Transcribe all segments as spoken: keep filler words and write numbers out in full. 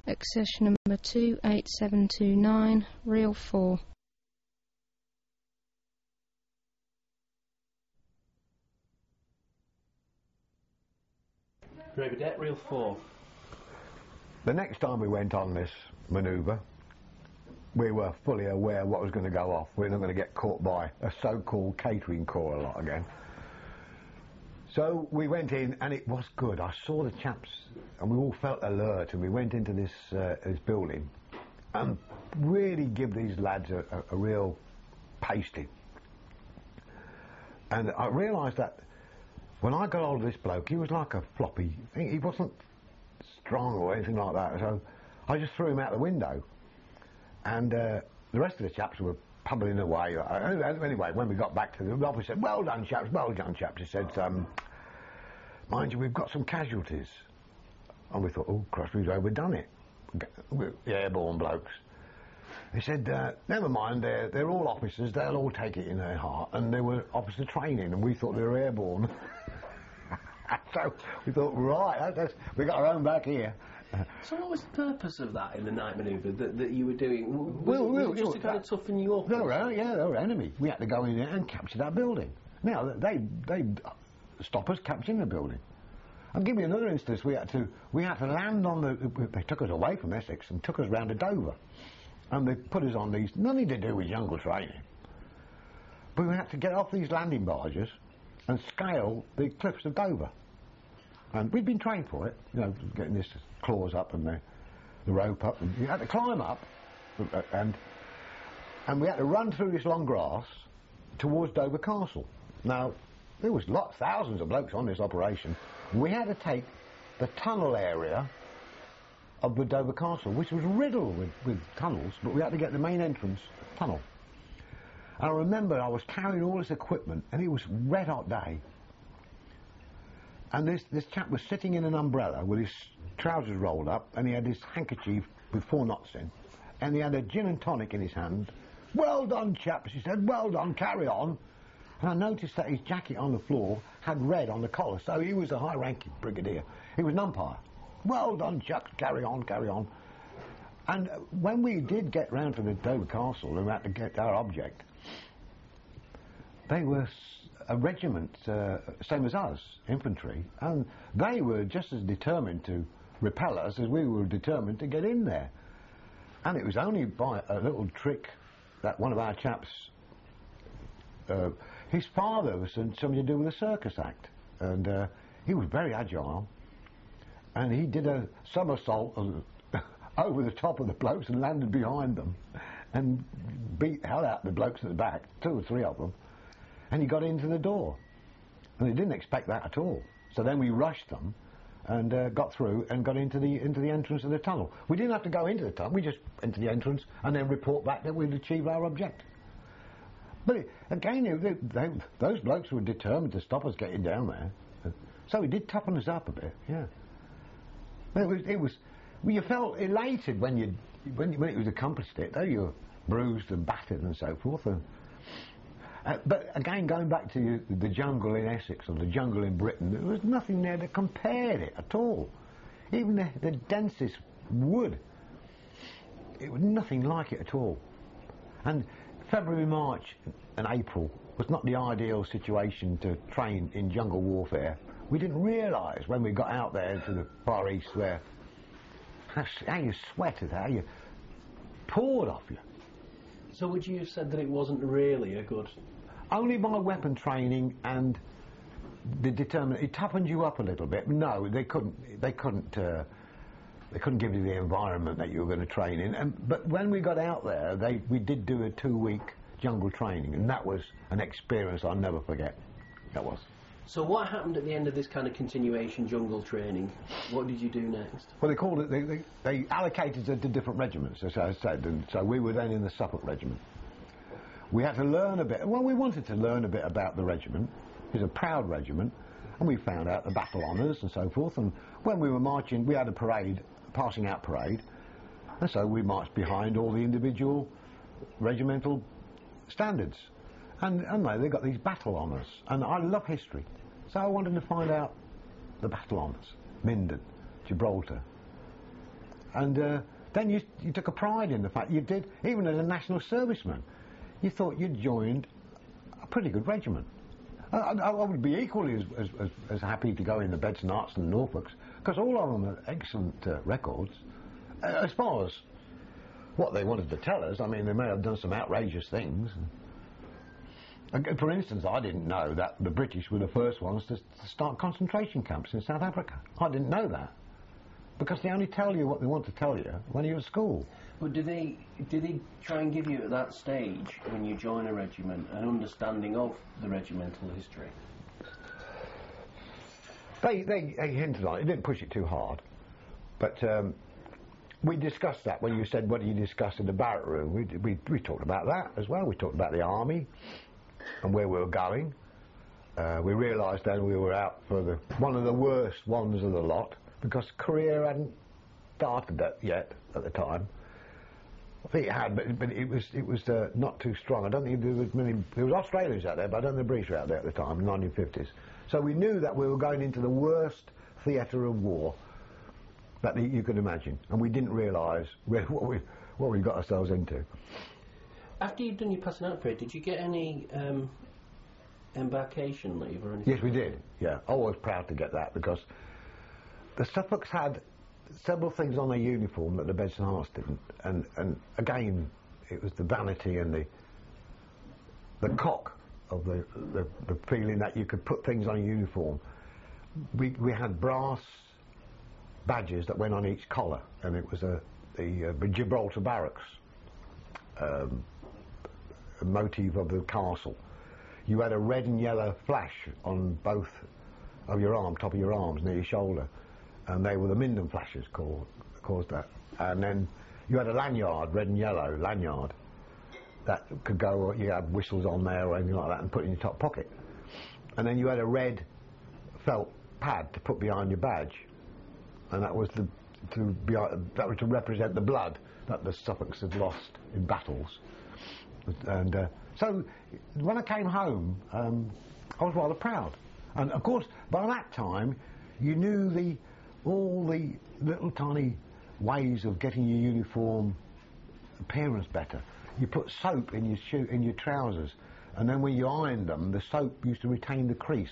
accession number two eight seven two nine, reel four. Ravedet, reel four. The next time we went on this manoeuvre, we were fully aware what was going to go off. We were not going to get caught by a so-called catering corps a lot again. So we went in, and it was good. I saw the chaps, and we all felt alert, and we went into this, uh, this building and really give these lads a, a, a real pasting. And I realised that when I got hold of this bloke, he was like a floppy thing. He wasn't strong or anything like that, so I just threw him out the window. And uh, the rest of the chaps were pubbling away. Anyway, when we got back to the office, said, "Well done, chaps, well done, chaps." He said, um, "Mind you, we've got some casualties." And we thought, "Oh, Christ, we've overdone it. The airborne blokes." He said, uh, "Never mind, they're, they're all officers, they'll all take it in their heart." And they were officer training, and we thought they were airborne. So we thought, right, that's, we got our own back here. So what was the purpose of that in the night manoeuvre that, that you were doing? Was well, it, well, was it just to kind of toughen you up? They were, yeah, they were enemy. We had to go in there and capture that building. Now, they they stop us capturing the building. I'll give you another instance. We had to we had to land on the. They took us away from Essex and took us round to Dover, and they put us on these. Nothing to do with jungle training. But we had to get off these landing barges and scale the cliffs of Dover. And we'd been trained for it, you know, getting this claws up and the, the rope up, and you had to climb up, and and we had to run through this long grass towards Dover Castle. Now, there was lots, thousands of blokes on this operation. We had to take the tunnel area of the Dover Castle, which was riddled with, with tunnels, but we had to get the main entrance tunnel. And I remember I was carrying all this equipment, and it was red hot day. And this, this chap was sitting in an umbrella with his trousers rolled up, and he had his handkerchief with four knots in, and he had a gin and tonic in his hand. "Well done, chaps," he said, "well done, carry on." And I noticed that his jacket on the floor had red on the collar, so he was a high-ranking brigadier. He was an umpire. "Well done, chaps, carry on, carry on." And when we did get round to the Dover Castle and we had to get our object, they were a regiment, uh, same as us, infantry, and they were just as determined to repel us as we were determined to get in there. And it was only by a little trick that one of our chaps, uh, his father was something to do with a circus act, and uh, he was very agile, and he did a somersault over the top of the blokes and landed behind them and beat hell out the blokes at the back, two or three of them. And he got into the door, and they didn't expect that at all. So then we rushed them, and uh, got through and got into the into the entrance of the tunnel. We didn't have to go into the tunnel; we just went to the entrance and then report back that we'd achieved our object. But it, again, they, they, those blokes were determined to stop us getting down there, so it did toughen us up a bit. Yeah, but it was it was. Well, you felt elated when you when you, when it was accomplished it. Though you were bruised and battered and so forth. And, Uh, but again, going back to you, the jungle in Essex or the jungle in Britain, there was nothing there that compared it at all. Even the, the densest wood, it was nothing like it at all. And February, March and April was not the ideal situation to train in jungle warfare. We didn't realise when we got out there into the Far East there how you sweated, how you poured off you. So would you have said that it wasn't really a good... Only by weapon training and the determination. It toughened you up a little bit. No, they couldn't. They couldn't. Uh, they couldn't give you the environment that you were going to train in. And, but when we got out there, they we did do a two-week jungle training, and that was an experience I'll never forget. That was. So what happened at the end of this kind of continuation jungle training? What did you do next? Well, they called it. They, they, they allocated it to different regiments, as I said, and so we were then in the Suffolk Regiment. We had to learn a bit. Well, we wanted to learn a bit about the regiment. It was a proud regiment, and we found out the battle honours and so forth. And when we were marching, we had a parade, a passing out parade, and so we marched behind all the individual regimental standards. And, and they, they got these battle honours, and I love history, so I wanted to find out the battle honours, Minden, Gibraltar, And uh, then you, you took a pride in the fact you did, even as a national serviceman, you thought you'd joined a pretty good regiment. I, I, I would be equally as, as, as, as happy to go in the Beds and Herts and the Norfolks, because all of them are excellent uh, records. Uh, as far as what they wanted to tell us, I mean, they may have done some outrageous things. And, for instance, I didn't know that the British were the first ones to, to start concentration camps in South Africa. I didn't know that, because they only tell you what they want to tell you when you're at school. But do they, do they try and give you at that stage, when you join a regiment, an understanding of the regimental history? They, they, they hinted on it. They didn't push it too hard. But um, we discussed that when you said, what do you discuss in the barrack room? We, we, we talked about that as well. We talked about the army and where we were going. Uh, we realised then we were out for the one of the worst ones of the lot, because career hadn't started that yet at the time. I think it had, but, but it was it was uh, not too strong. I don't think there was many. There was Australians out there, but I don't think the British were out there at the time, in the nineteen fifties. So we knew that we were going into the worst theatre of war that you could imagine, and we didn't realise what we what we got ourselves into. After you'd done your passing out period, did you get any um, embarkation leave or anything? Yes, we did. Yeah, I was proud to get that, because the Suffolks had several things on their uniform that the Beds and Herts didn't, and and again, it was the vanity and the the cock of the, the the feeling that you could put things on a uniform. We we had brass badges that went on each collar, and it was a the uh, Gibraltar Barracks um, a motif of the castle. You had a red and yellow flash on both of your arm, top of your arms, near your shoulder, and they were the Minden flashes called, caused that. And then you had a lanyard, red and yellow lanyard, that could go, you had whistles on there or anything like that, and put in your top pocket. And then you had a red felt pad to put behind your badge, and that was the to be that was to represent the blood that the Suffolks had lost in battles. And uh, so when I came home, um, I was rather proud. And of course, by that time, you knew the all the little tiny ways of getting your uniform appearance better. You put soap in your shoe, in your trousers, and then when you ironed them, the soap used to retain the crease.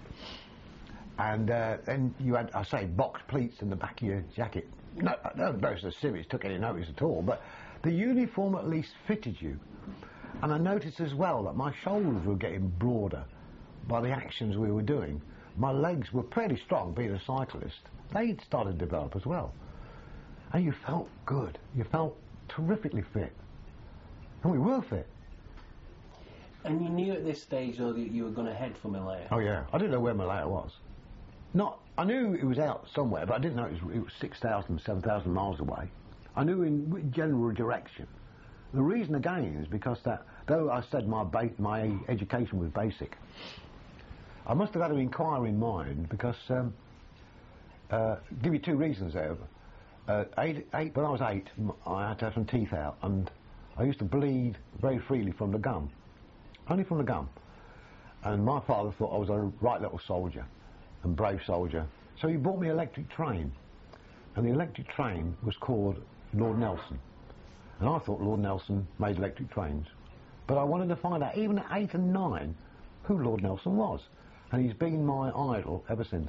And uh, then you had, I say, box pleats in the back of your jacket. No, no, most of the civvies took any notice at all, but the uniform at least fitted you. And I noticed as well that my shoulders were getting broader by the actions we were doing. My legs were pretty strong, being a cyclist. They'd started to develop as well. And you felt good. You felt terrifically fit. And we were fit. And you knew at this stage, though, that you were going to head for Malaya? Oh, yeah. I didn't know where Malaya was. Not, I knew it was out somewhere, but I didn't know it was, it was six thousand, seven thousand miles away. I knew in general direction. The reason, again, is because that, though I said my, ba my education was basic, I must have had an inquiry in mind, because, um, uh, give you two reasons there. Uh, eight, eight, when I was eight, I had to have some teeth out, and I used to bleed very freely from the gum. Only from the gum. And my father thought I was a right little soldier, and brave soldier, so he bought me an electric train. And the electric train was called Lord Nelson. And I thought Lord Nelson made electric trains. But I wanted to find out, even at eight and nine, who Lord Nelson was. And he's been my idol ever since.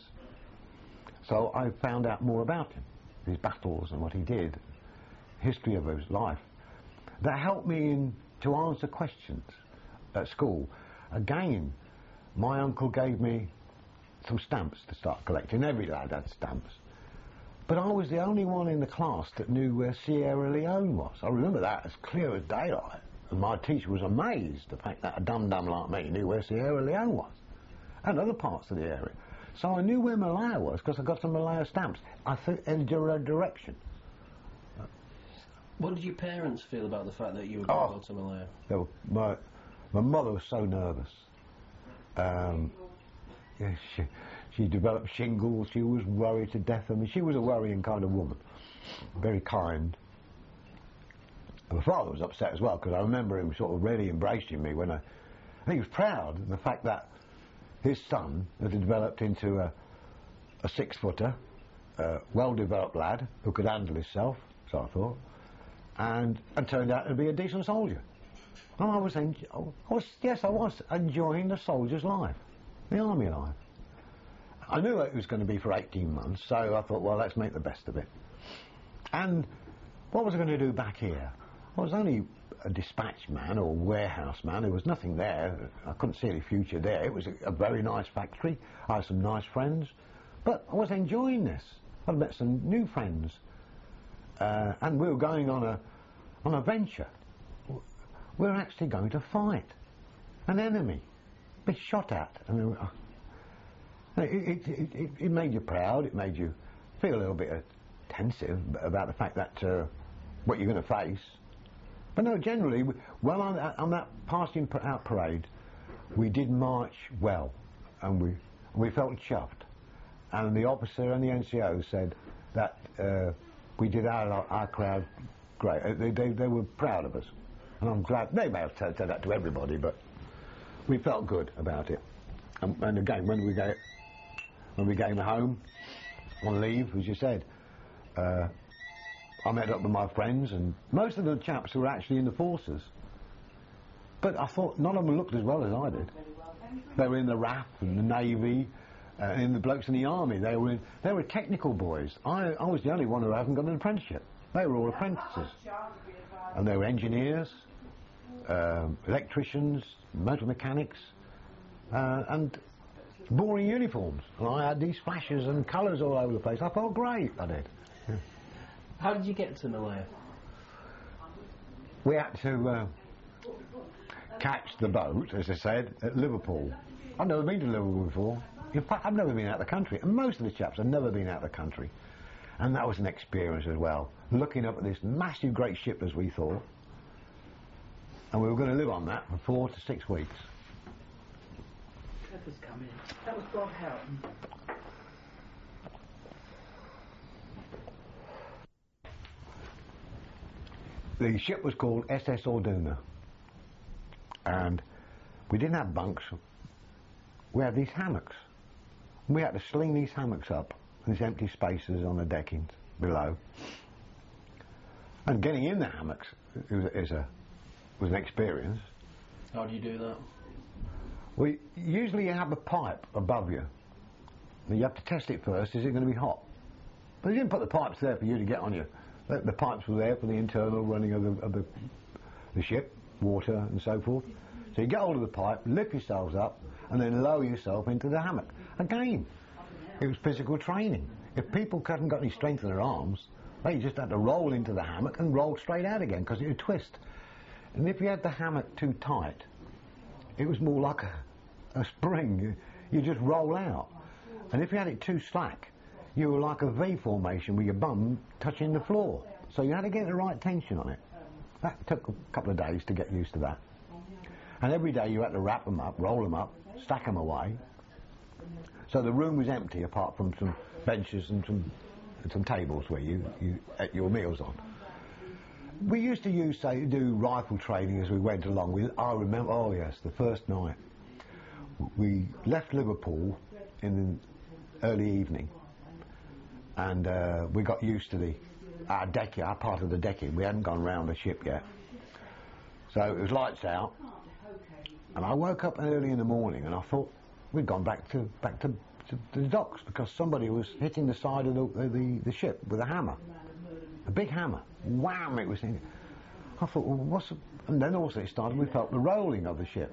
So I found out more about him, his battles and what he did, history of his life. That helped me in, to answer questions at school. Again, my uncle gave me some stamps to start collecting. Every lad had stamps. But I was the only one in the class that knew where Sierra Leone was. I remember that as clear as daylight. And my teacher was amazed, the fact that a dum-dum like me knew where Sierra Leone was, and other parts of the area. So I knew where Malaya was, because I got some Malaya stamps. I think in a direction. What did your parents feel about the fact that you were going oh, to go to Malaya? They were, my, my mother was so nervous. Um, yeah, she, she developed shingles. She was worried to death. I mean, she was a worrying kind of woman, very kind. And my father was upset as well, because I remember him sort of really embracing me when I... I think he was proud of the fact that his son had developed into a, a six-footer, uh, well-developed lad who could handle himself. so I thought, and, and turned out to be a decent soldier. And I was, enj- I was, yes, I was enjoying the soldier's life, the army life. I knew it was going to be for eighteen months, so I thought, well, let's make the best of it. And what was I going to do back here? I was only a dispatch man or warehouse man. There was nothing there. I couldn't see any future there. It was a, a very nice factory. I had some nice friends. But I was enjoying this. I'd met some new friends. Uh, and we were going on a, on a venture. We were actually going to fight an enemy, be shot at. I mean, it, it, it, it, it made you proud. It made you feel a little bit tensive about the fact that uh, what you're going to face. But no, generally, well, on, on that passing out parade, we did march well, and we we felt chuffed. And the officer and the N C O said that uh, we did our our crowd great. Uh, they, they they were proud of us, and I'm glad. They may have said that to everybody, but we felt good about it. And, and again, when we go when we came home on leave, as you said. Uh, I met up with my friends, and most of the chaps were actually in the forces. But I thought none of them looked as well as I did. They were in the R A F and the Navy, uh, and the blokes in the Army. They were in, they were technical boys. I, I was the only one who hadn't got an apprenticeship. They were all apprentices. And they were engineers, um, electricians, motor mechanics, uh, and boring uniforms. And I had these flashes and colours all over the place. I felt great, I did. Yeah. How did you get to Malaya? We had to uh, catch the boat, as I said, at Liverpool. I've never been to Liverpool before. In fact, I've never been out of the country, and most of the chaps have never been out of the country. And that was an experience as well, looking up at this massive great ship, as we thought, and we were going to live on that for four to six weeks. That was coming. That was Bob Houghton. The ship was called S S Orduna, and we didn't have bunks. We had these hammocks. We had to sling these hammocks up in these empty spaces on the decking below. And getting in the hammocks is, is a, was an experience. How do you do that? We usually you have a pipe above you. You have to test it first. Is it going to be hot? But you didn't put the pipes there for you to get on you. The, the pipes were there for the internal running of the, of the the ship, water and so forth. So you get hold of the pipe, lift yourselves up, and then lower yourself into the hammock. Again, it was physical training. If people hadn't got any strength in their arms, they just had to roll into the hammock and roll straight out again because it would twist. And if you had the hammock too tight, it was more like a, a spring. You, you just roll out. And if you had it too slack, you were like a V formation with your bum touching the floor. So you had to get the right tension on it. That took a couple of days to get used to that. And every day you had to wrap them up, roll them up, stack them away. So the room was empty apart from some benches and some, and some tables where you, you ate your meals on. We used to use, say, do rifle training as we went along. We, I remember, oh yes, the first night. We left Liverpool in the early evening. And uh, we got used to the our decking, our part of the decking. We hadn't gone round the ship yet, so it was lights out. And I woke up early in the morning, and I thought we'd gone back to back to, to the docks because somebody was hitting the side of the the, the ship with a hammer, a big hammer. Wham! It was in. I thought, well, what's? The, and then also it started. We felt the rolling of the ship.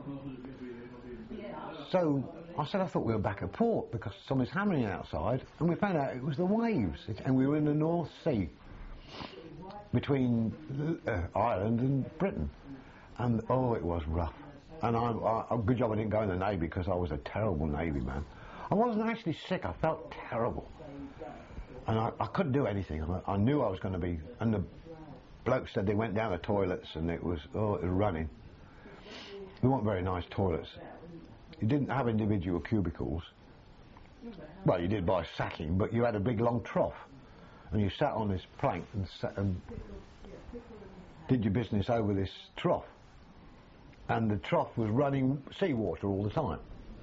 So I said I thought we were back at port because somebody's hammering outside, and we found out it was the waves, it, and we were in the North Sea between uh, Ireland and Britain, and oh, it was rough. And I, I, good job I didn't go in the Navy because I was a terrible Navy man. I wasn't actually sick; I felt terrible, and I, I couldn't do anything. I, I knew I was going to be. And the bloke said they went down the toilets, and it was oh, it was running. We weren't very nice toilets. You didn't have individual cubicles. Well, you did by sacking, but you had a big long trough, and you sat on this plank and, sat and did your business over this trough. And the trough was running seawater all the time.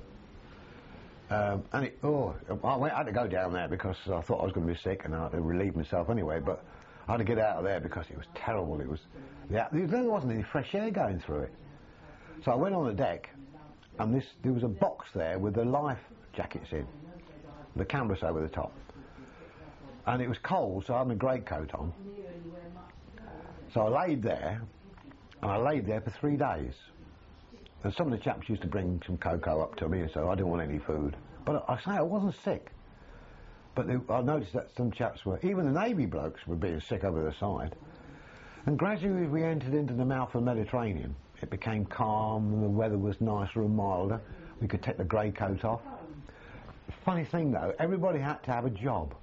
Um, and it, oh, I, went, I had to go down there because I thought I was going to be sick, and I had to relieve myself anyway. But I had to get out of there because it was terrible. It was, yeah, there wasn't any fresh air going through it. So I went on the deck, and this there was a box there with the life jackets in, the canvas over the top. And it was cold, so I had my greatcoat on. So I laid there, and I laid there for three days. And some of the chaps used to bring some cocoa up to me, and so I didn't want any food. But I say I wasn't sick. But they, I noticed that some chaps were, even the Navy blokes were being sick over the side. And gradually as we entered into the mouth of the Mediterranean, it became calm and the weather was nicer and milder. We could take the grey coat off. Funny thing though, everybody had to have a job.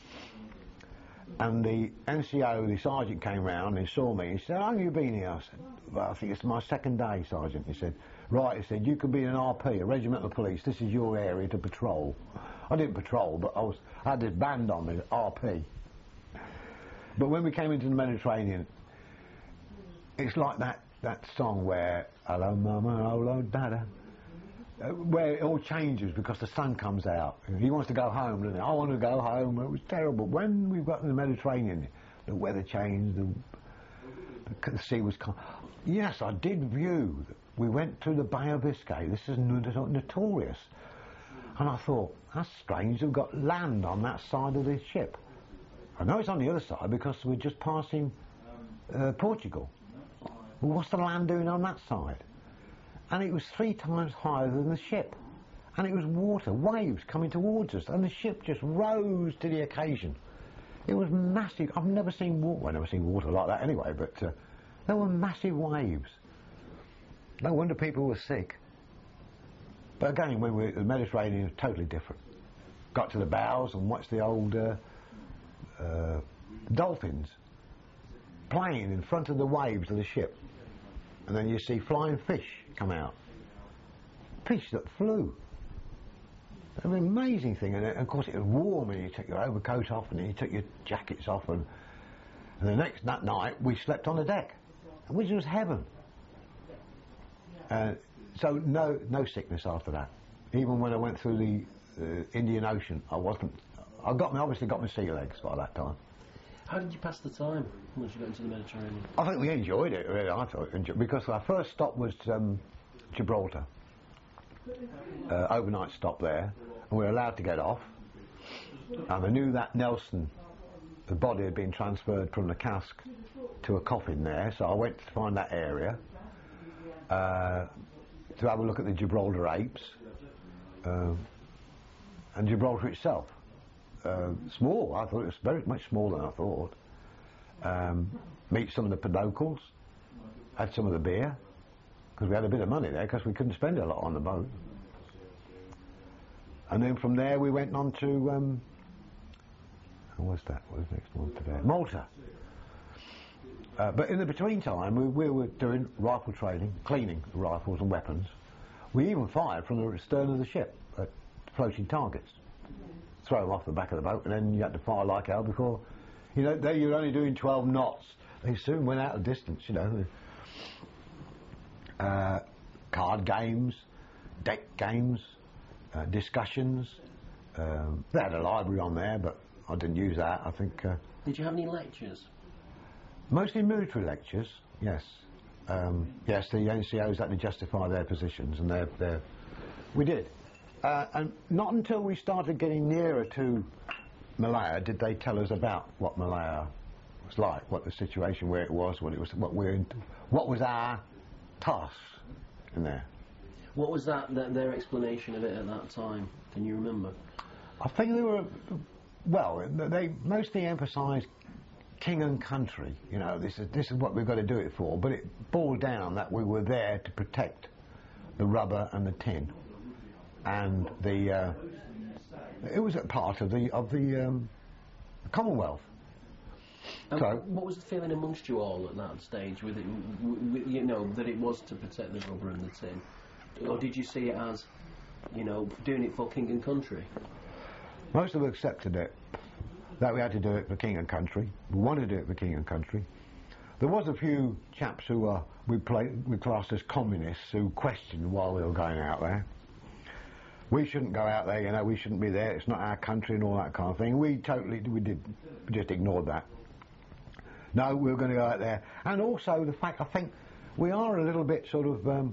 And the N C O, the sergeant, came round and he saw me. He said, "How long have you been here?" I said, "Well, I think it's my second day, Sergeant." He said, "Right," he said, "you can be an R P, a regimental police. This is your area to patrol." I didn't patrol, but I was I had this band on me, R P. But when we came into the Mediterranean, it's like that, that song where, "Hello Mama, hello Dada," uh, where it all changes because the sun comes out. He wants to go home, doesn't he? I want to go home. It was terrible. When we got in the Mediterranean, the weather changed, the, the sea was calm. Yes, I did view. We went through the Bay of Biscay. This is notorious. And I thought, that's strange, we've got land on that side of the ship. I know it's on the other side because we're just passing uh, Portugal. Well, what's the land doing on that side? And it was three times higher than the ship. And it was water, waves coming towards us, and the ship just rose to the occasion. It was massive. I've never seen water, well, I've never seen water like that anyway, but uh, there were massive waves. No wonder people were sick. But again, when we were in the Mediterranean, it was totally different. Got to the bows and watched the old uh, uh, dolphins playing in front of the waves of the ship. And then you see flying fish come out. Fish that flew. An amazing thing. And, and of course it was warm, and you took your overcoat off and then you took your jackets off. And, and the next that night we slept on the deck, which was heaven. Uh, So no, no sickness after that. Even when I went through the uh, Indian Ocean, I wasn't. I got me obviously got my sea legs by that time. How did you pass the time once you got into the Mediterranean? I think we enjoyed it. Really, I thought enjoyed, because our first stop was um, Gibraltar, uh, overnight stop there, and we were allowed to get off. And I knew that Nelson, the body had been transferred from the cask to a coffin there, so I went to find that area. Uh, to have a look at the Gibraltar apes, uh, and Gibraltar itself. Uh, small, I thought it was very much smaller than I thought. Um, meet some of the locals, had some of the beer, because we had a bit of money there, because we couldn't spend a lot on the boat. And then from there we went on to, um, what was that? What was the next one today? Malta. Uh, but in the between time, we, we were doing rifle training, cleaning rifles and weapons. We even fired from the stern of the ship at floating targets. Throw them off the back of the boat, and then you had to fire like hell before, you know, they you were only doing twelve knots. They soon went out of distance, you know. Uh, card games, deck games, uh, discussions. Um, they had a library on there, but I didn't use that. I think. Uh, Did you have any lectures? Mostly military lectures, yes. Um, yes, the N C Os had to justify their positions, and they're, they're, we did. Uh, and not until we started getting nearer to Malaya did they tell us about what Malaya was like, what the situation where it was, what it was, what we're, into, what was our task in there. What was that, that their explanation of it at that time? Can you remember? I think they were, well, they mostly emphasised king and country, you know, this is this is what we've got to do it for, but it boiled down that we were there to protect the rubber and the tin, and the uh, it was a part of the of the um, Commonwealth. And so, what was the feeling amongst you all at that stage, with it, with, you know, that it was to protect the rubber and the tin, or did you see it as, you know, doing it for king and country? Most of us accepted it, that we had to do it for king and country. We wanted to do it for king and country. There was a few chaps who were, we, played, we classed as communists, who questioned why we were going out there. We shouldn't go out there, you know, we shouldn't be there, it's not our country and all that kind of thing. We totally, we did, we just ignored that. No, we were going to go out there. And also the fact, I think, we are a little bit sort of, um,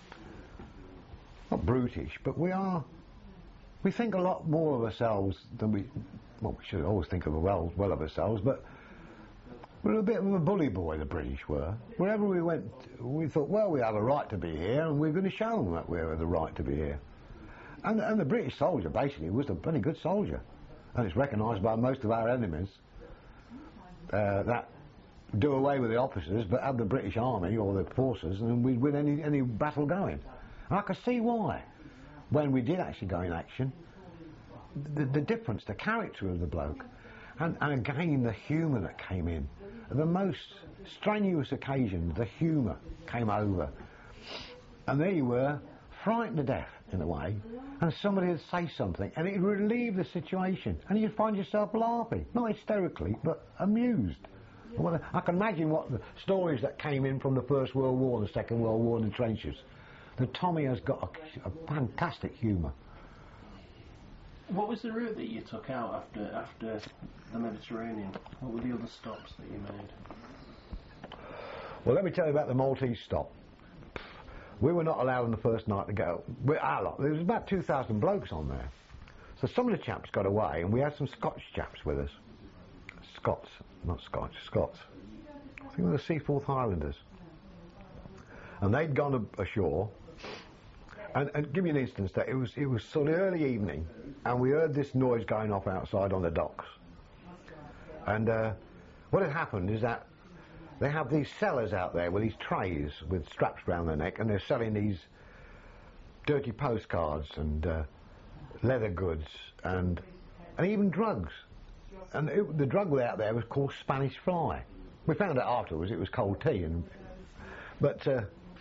not brutish, but we are, we think a lot more of ourselves than we, well, we should always think of well, well of ourselves, but we're a bit of a bully boy, the British were. Wherever we went, we thought, well, we have a right to be here, and we're going to show them that we have the right to be here. And, and the British soldier, basically, was a bloody good soldier. And it's recognised by most of our enemies uh, that do away with the officers, but have the British Army, or the forces, and we'd win any, any battle going. And I could see why, when we did actually go in action, the, the difference, the character of the bloke, and, and again the humour that came in. The most strenuous occasions, the humour came over. And there you were, frightened to death, in a way, and somebody would say something, and it would relieve the situation, and you'd find yourself laughing, not hysterically, but amused. Well, I can imagine what the stories that came in from the First World War and the Second World War in the trenches. The Tommy has got a, a fantastic humour. What was the route that you took out after after the Mediterranean? What were the other stops that you made? Well, let me tell you about the Maltese stop. We were not allowed on the first night to go. We, our lot, there was about two thousand blokes on there. So some of the chaps got away, and we had some Scotch chaps with us. Scots, not Scotch, Scots. I think they were the Seaforth Highlanders. And they'd gone ashore. And, and give you an instance, that it was it was sort of early evening, and we heard this noise going off outside on the docks. And uh, what had happened is that they have these sellers out there with these trays with straps round their neck, and they're selling these dirty postcards and uh, leather goods and and even drugs. And it, the drug out there was called Spanish Fly. We found out afterwards it was cold tea, and but. Uh,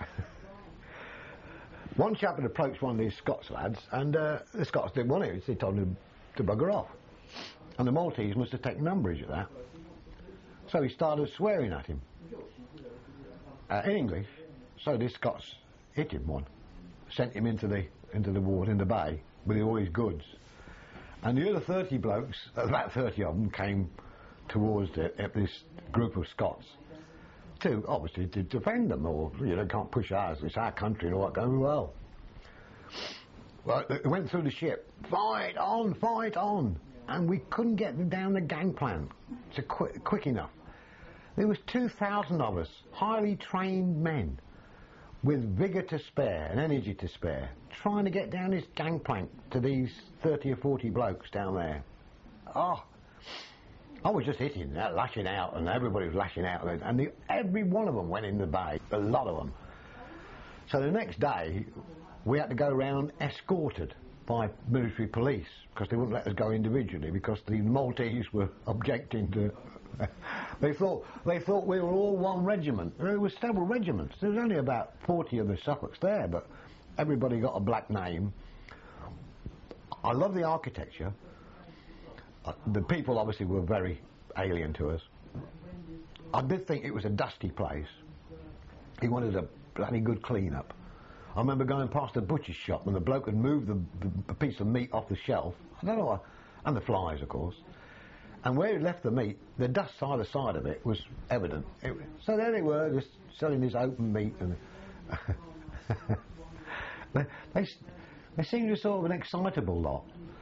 One chap had approached one of these Scots lads, and uh, the Scots didn't want it. They told him to bugger off. And the Maltese must have taken umbrage at that. So he started swearing at him uh, in English. So the Scots hit him one, sent him into the into the water in the bay with all his goods. And the other thirty blokes, about thirty of them, came towards the, uh, this group of Scots. To obviously to defend them, or you know, can't push ours. It's our country and all that going well. Well, they went through the ship. Fight on, fight on, and we couldn't get them down the gangplank to qu quick enough. There was two thousand of us, highly trained men, with vigour to spare and energy to spare, trying to get down this gangplank to these thirty or forty blokes down there. Oh. I was just hitting, uh, lashing out, and everybody was lashing out, and the, every one of them went in the bay, a lot of them. So the next day, we had to go around escorted by military police, because they wouldn't let us go individually, because the Maltese were objecting to... they thought they thought we were all one regiment. There was several regiments. There was only about forty of the Suffolks there, but everybody got a black name. I love the architecture. Uh, the people obviously were very alien to us. I did think it was a dusty place. He wanted a bloody good clean-up. I remember going past a butcher's shop and the bloke had moved the, the, the piece of meat off the shelf. I don't know what, and the flies, of course. And where he'd left the meat, the dust either side of it was evident. It, so there they were, just selling this open meat. And they, they, they seemed to sort of an excitable lot.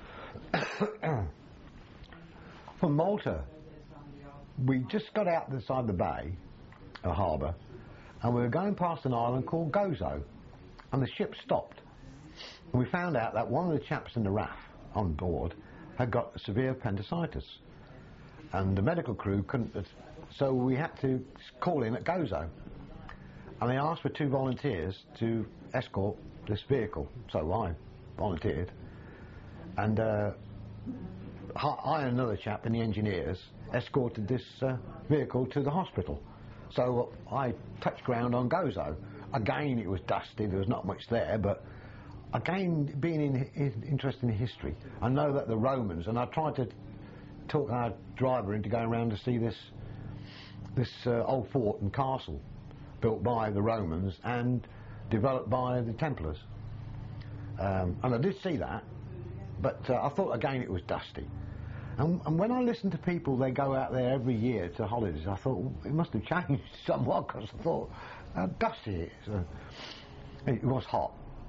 From Malta, we just got out the side of the bay, a harbour, and we were going past an island called Gozo, and the ship stopped. And we found out that one of the chaps in the R A F on board had got severe appendicitis, and the medical crew couldn't, so we had to call in at Gozo. And they asked for two volunteers to escort this vehicle, so I volunteered. And uh, I and another chap in the engineers escorted this uh, vehicle to the hospital. So uh, I touched ground on Gozo. Again, it was dusty, there was not much there, but again, being in, in, interested in history, I know that the Romans, and I tried to talk our driver into going around to see this, this uh, old fort and castle built by the Romans and developed by the Templars. Um, and I did see that, but uh, I thought again it was dusty. And, and when I listened to people, they go out there every year to holidays, I thought, well, it must have changed somewhat, because I thought, how dusty it is. Uh, it was hot.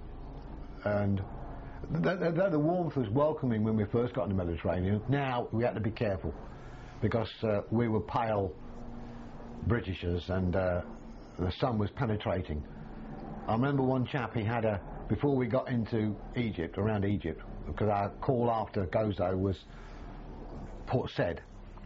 And th th th the warmth was welcoming when we first got in the Mediterranean. Now we had to be careful, because uh, we were pale Britishers, and uh, the sun was penetrating. I remember one chap, he had a, before we got into Egypt, around Egypt, because our call after Gozo was Port Said,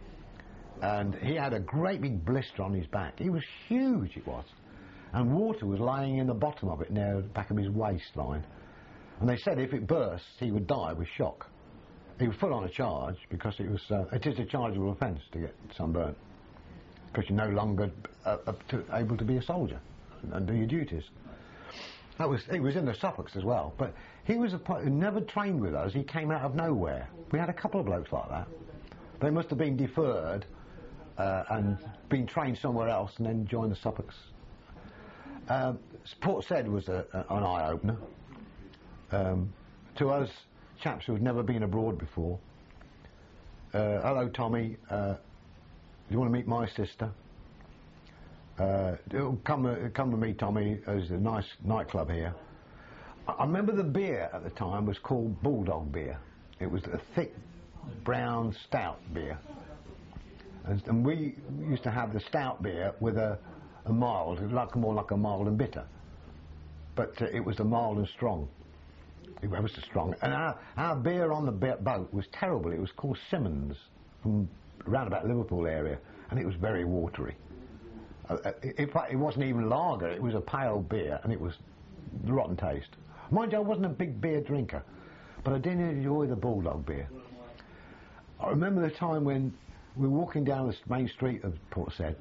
and he had a great big blister on his back. He was huge, it was, and water was lying in the bottom of it near the back of his waistline, and they said if it burst he would die with shock. He was put on a charge, because it was uh, it is a chargeable offence to get sunburnt, because you're no longer uh, up to, able to be a soldier and, and do your duties. That was, he was in the Suffolks as well, but he was a, he never trained with us. He came out of nowhere. We had a couple of blokes like that. They must have been deferred uh, and been trained somewhere else and then joined the Suffolks. Uh, Port Said was a, a, an eye-opener um, to us chaps who had never been abroad before. Uh, hello, Tommy. Uh, do you want to meet my sister? Uh, come, uh, come to me, Tommy. There's a nice nightclub here. I, I remember the beer at the time was called Bulldog beer. It was a thick, brown, stout beer. And, and we used to have the stout beer with a, a mild, it was like more like a mild and bitter. But uh, it was the mild and strong. It was so strong. And our, our beer on the boat was terrible. It was called Simmons, from around about Liverpool area, and it was very watery. Uh, in fact, it wasn't even lager, it was a pale beer, and it was rotten taste. Mind you, I wasn't a big beer drinker, but I did enjoy the Bulldog beer. I remember the time when we were walking down the main street of Port Said,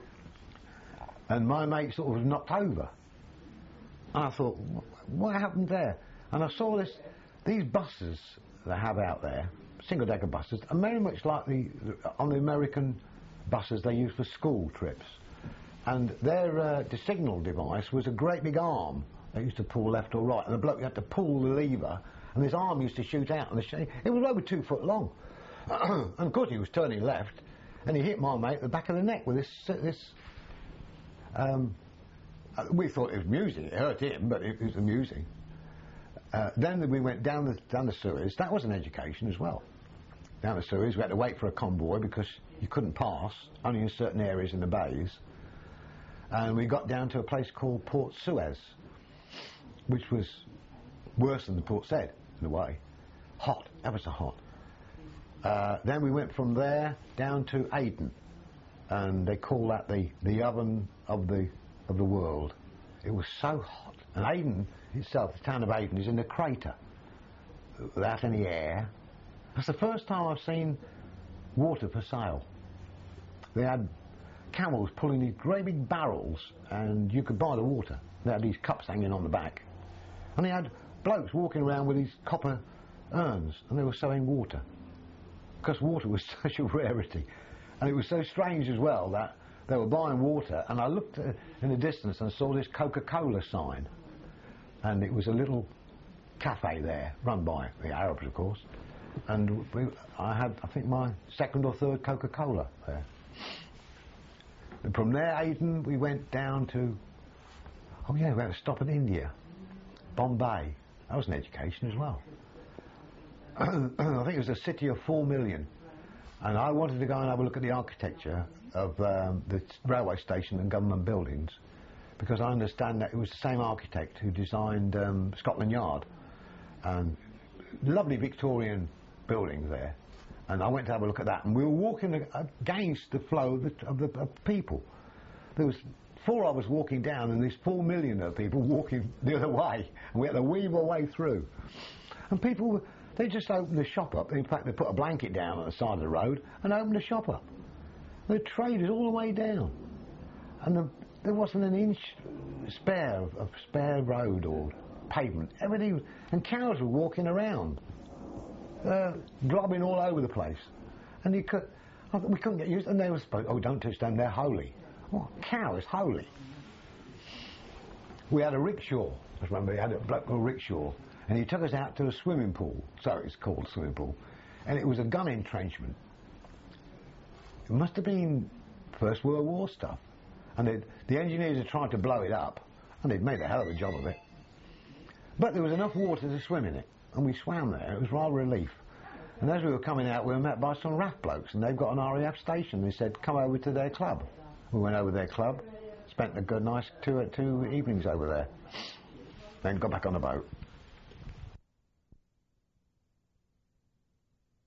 and my mate sort of was knocked over. And I thought, what happened there? And I saw this, these buses they have out there, single-decker buses, are very much like the, on the American buses they use for school trips. And their uh, the signal device was a great big arm. They used to pull left or right, and the bloke had to pull the lever, and this arm used to shoot out, and the sh it was over two foot long. And of course he was turning left, and he hit my mate at the back of the neck with this. this um, we thought it was amusing. It hurt him, but it, it was amusing. Uh, then we went down the down the Suez. That was an education as well. Down the Suez, we had to wait for a convoy because you couldn't pass, only in certain areas in the bays. And we got down to a place called Port Suez, which was worse than the Port Said, in a way. Hot, ever so hot. Uh, then we went from there down to Aden, and they call that the, the oven of the, of the world. It was so hot. And Aden itself, the town of Aden, is in a crater, without any air. That's the first time I've seen water for sale. They had camels pulling these great big barrels, and you could buy the water. They had these cups hanging on the back, and they had blokes walking around with these copper urns, and they were selling water, because water was such a rarity. And it was so strange as well that they were buying water, and I looked uh, in the distance and saw this Coca-Cola sign, and it was a little cafe there, run by the Arabs, of course, and we, I had, I think, my second or third Coca-Cola there. And from there, Aden, we went down to, oh yeah, we had to stop in India, Bombay. That was an education as well. I think it was a city of four million, and I wanted to go and have a look at the architecture of um, the railway station and government buildings, because I understand that it was the same architect who designed um, Scotland Yard, and lovely Victorian buildings there. And I went to have a look at that, and we were walking against the flow of, the, of the of people. There was four of us walking down, and there's four million of people walking the other way, and we had to weave our way through. And people, they just opened the shop up. In fact, they put a blanket down on the side of the road and opened the shop up. The trade is all the way down, and the, there wasn't an inch spare of, of spare road or pavement. Everything, and cows were walking around. Uh, globbing all over the place, and you could, we couldn't get used. And they were supposed, oh, don't touch them, they're holy. Well, a cow is holy. We had a rickshaw. I remember we had a bloke called Rickshaw, and he took us out to a swimming pool. So it's called swimming pool. and it was a gun entrenchment. It must have been First World War stuff. And they'd- the engineers had tried to blow it up, and they'd made a hell of a job of it. But there was enough water to swim in it, and we swam there. It was rather a relief. And as we were coming out, we were met by some R A F blokes, and they've got an R A F station. They said, come over to their club. We went over to their club, spent a good nice two, two evenings over there, then got back on the boat.